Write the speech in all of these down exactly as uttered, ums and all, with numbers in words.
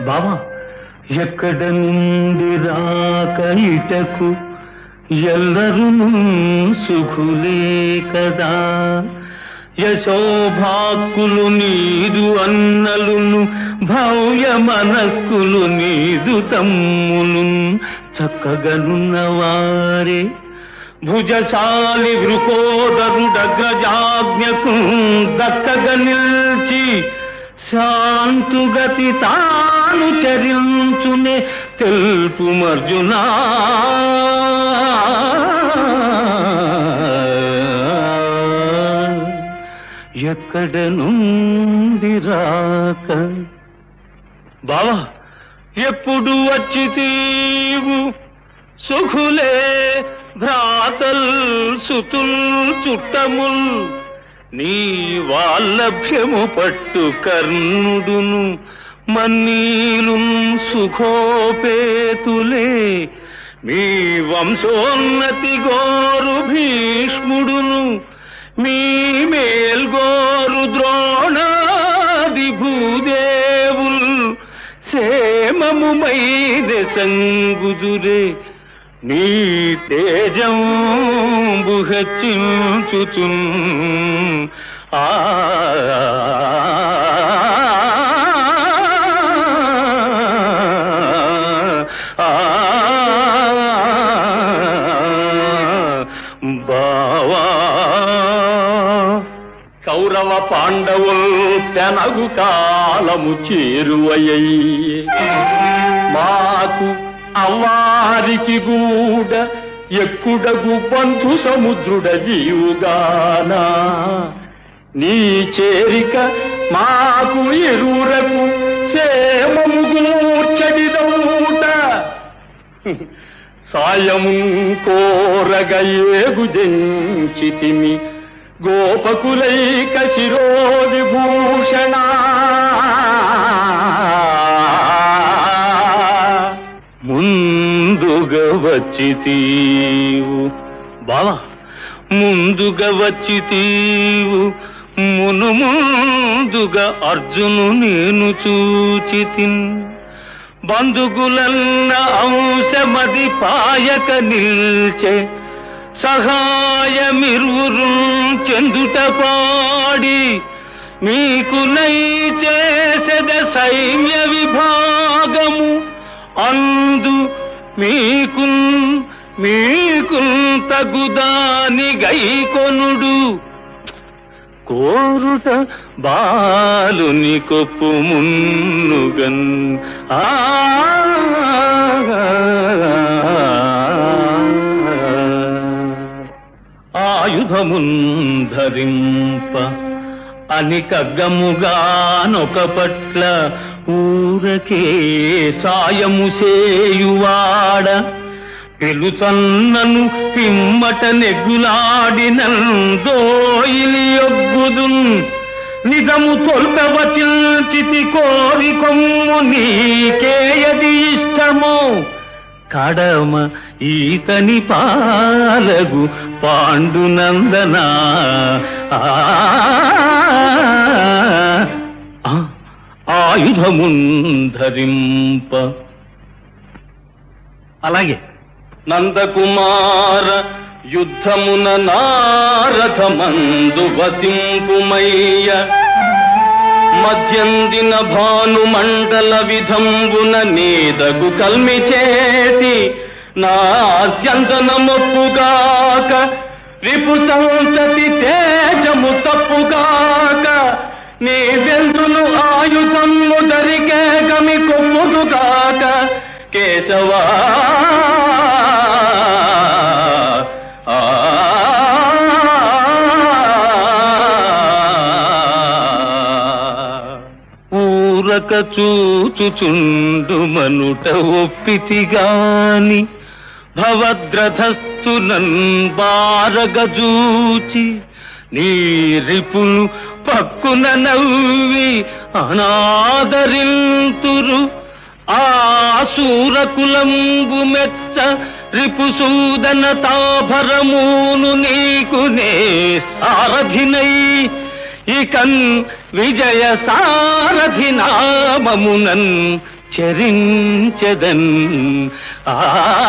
బావా, ఎక్కడ నుండి రాక ఇటకు ఎల్లరూ సుఖులే కదా. యశోభాక్కులు నీదు అన్నలును, భవ్య మనస్కులు నీదు తమ్ములు చక్కగనున్నవారే. భుజశాలి వృకోదరుడగ్రజాజ్ఞకు దక్కగా నిల్చి శాంతుగతి తాను చరించునే తెలుపుమర్జునా. ఎక్కడ నుండి రాక బావా, ఎప్పుడు వచ్చి తీవు సుఖులే భ్రాతల్ సుతుల్ చుట్టముల్. నీ వాల్లభ్యము పట్టు కర్ణుడును మన్నీలు సుఖోపేతులే. మీ వంశోన్నతి గోరు భీష్ముడును, మీ మేల్గోరు ద్రోణాది భూదేవుల్. సేమముమై దశంగుదురే నీ తేజంబు హెచ్చించుచున్. ఆ బావా, కౌరవ పాండవుల్ తెనగు కాలము చేరువయ్యే. మాకు అవారికి గూడ ఎక్కుడగు బంధు సముద్రుడవీవుగానా. నీ చేరిక మాకు ఇరువురకు క్షేమము గూర్చడిదౌట. సాయము కోరగ ఏగుదెంచితిమి గోపకులైక శిరోవిభూషణ. ముందుగా వచ్చితీవు బావా, ముందుగా వచ్చితీవు మును ముందుగా అర్జును నేను చూచితిన్. బంధుగులన్న అంశమది పాయక నిల్చే సహాయమిరువురు చెందుట పాడి. మీకు నై చేసెద సైన్య విభాగము అందు మీకు మీకు తగుదాని గైకొనుడు. కోరుట బాలుని కొప్పు మున్నుగన్. ఆ ఆయుధమున్ ధరింప అని కగ్గముగానొక పట్ల ఊరకే సాయము సేయువాడ. పిలుచన్నను పిమ్మట నెగ్గులాడినందోయిలి యొగ్గుదున్. నిజము తొల్పవచిల్చితి కోరి కొమ్ము నీకేయది ఇష్టమో. కడమ ఈతని పాలగు పాండునందనా. ఆయుధమున్ ధరింప. అలాగే నందకుమార యుద్ధమున నారథమందు వసింపుమయ్య. మధ్యందిన భానుమండల విధంబున నీదగు కల్మి చేసి నాస్యంతనమొప్పుగాక. రిపు సంతతి తేజము తప్పుగాక. నీ వెందును ఆయుధము దరికే గమి కొమ్ముదుగాక. కేశవా ఊరక చూచుచుండు మనుట ఒప్పితిగాని. భవద్రథస్థునన్ బారగజూచి నీ రిపులు పక్కున నవ్వి అనాదరింతురు. ఆ శూరకులంబు మెచ్చ రిపుసూదన తాభరమును నీకు నే సారథినై. ఇకన్ విజయ సారథి నామమునన్ చరించెదన్. ఆ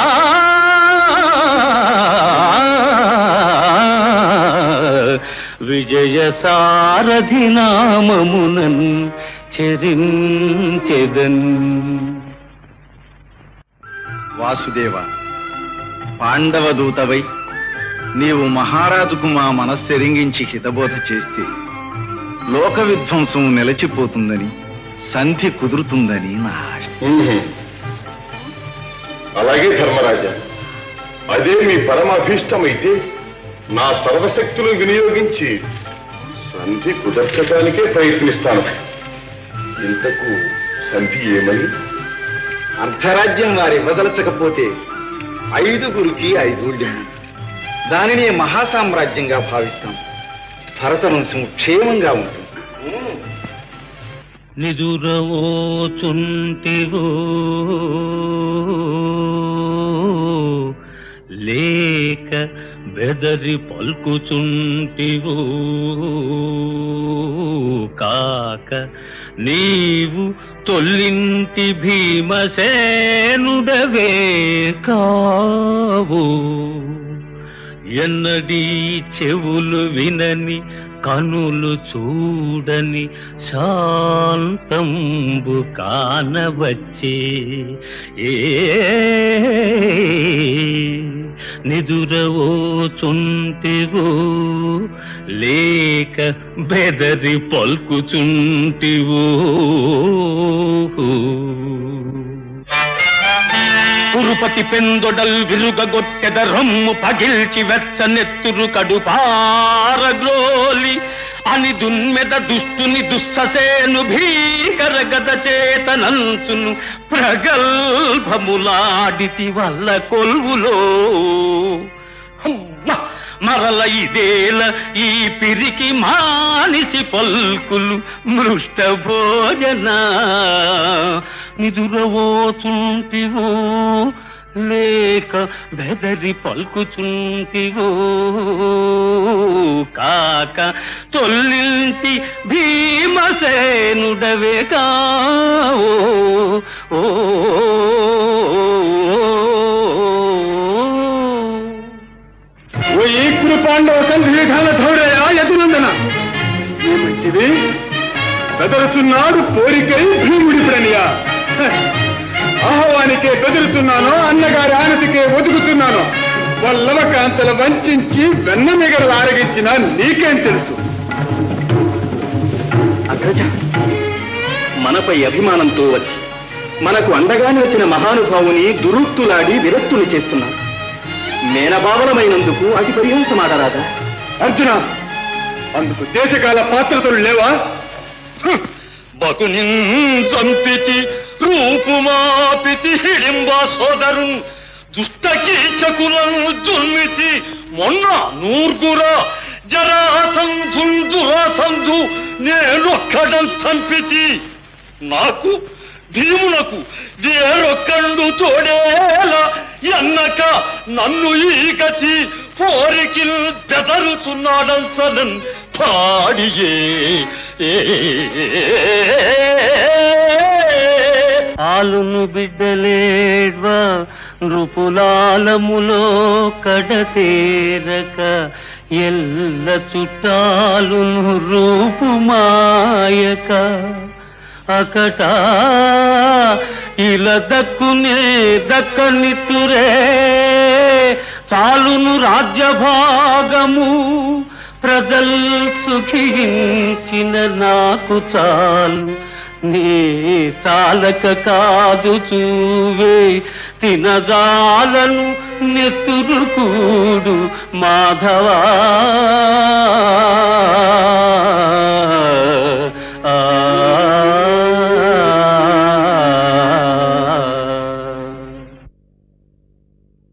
విజయ సారథి నామమునన్ చరించెదన్. వాసుదేవ, పాండవ దూతవై నీవు మహారాజుకు మా మనస్సెరింగించి హితబోధ చేస్తే లోక విధ్వంసం నిలచిపోతుందని, సంధి కుదురుతుందని నా ఆశ. అలాగే ధర్మరాజా, అదే మీ పరమాభీష్టమైతే నా సర్వశక్తులు వినియోగించి సంధి కుదర్చడానికే ప్రయత్నిస్తాను. ఇంతకు సంధి ఏమని? అర్ధరాజ్యం వారి వదలచకపోతే ఐదుగురికి ఐదుళ్యం, దానినే మహాసామ్రాజ్యంగా భావిస్తాం. భరతవంశం క్షేమంగా ఉంటుంది. నిదురవోచుంటివో లేక బెదరి పల్కుచుంటివో కాక నీవు తొల్లింటి భీమసేనుడవే కావు. ఎన్నడీ చెవులు వినని కనులు చూడని శాంతంబు కానవచ్చే. ఏ నిదురవోచుంటివో లేక బెదరి పల్కుచుంటివో. కురుపతి పెందొడల్ విరుగగొట్టెద రొమ్ము పగిల్చి వెచ్చ నెత్తురు కడుపారగ్రోలి అని దున్మెద దుష్టుని దుస్ససేను భీకర గద చేతనంచును ప్రగల్భములాడితి వల్ల కొల్వులో. మరల ఇదేల ఈ పిరికి మానిసి పల్కులు మృష్ట భోజన. నిదురవోచుంటివో లేక బెదరి పల్కుచుంటివో కాక తొల్లింటి భీమసేనుడవే కావో. ఓ ఇప్పుడు పాండవ సంధి విధాన ధౌరయా యదునందన, ఏమంటిది? బెదరుచున్నాడు పోరికై భీముడి ప్రణియా. ఆహ్వానికే బెదురుతున్నానో, అన్నగారి ఆనతికే ఒదుగుతున్నానో, వల్లవ కాంతల వంచి వెన్న మిగడలు ఆరగించిన నీకేం తెలుసు? అగ్రజ, మనపై అభిమానంతో వచ్చి మనకు అండగానే వచ్చిన మహానుభావుని దురుక్తులాడి విరక్తులు చేస్తున్నారు. మేనభావనమైనందుకు అతి పరిహంసమాడరాదా? అర్జున, అందుకు దేశకాల పాత్రతలు లేవా? బకుని చంపితి రూపుమాపితి హిడింబా సోదరు దుష్ట కీచకులను దుర్మితి మొన్న నూర్గురా జరాసంధు దురాసంధు నేనొక్కడం చంపితి. నాకు భీమునకు వేరొక్కడు తోడేలా ఎన్నక నన్ను ఈ గతి పోరికి బెదరుచున్నాడల్సనన్ పాడియే. ఆలును బిడ్డలేడ్వా నృపులాలములో కడతేరక ఎల్ల చుట్టాలును రూపుమాయక అకట ఇలా దక్కునే దక్కనితురే చాలును రాజ్యభాగము ప్రజల్ సుఖించిన నాకు చాలు. నీ చాలక కాదు చూవే తినజాలను నెత్తురు కూడు మాధవా.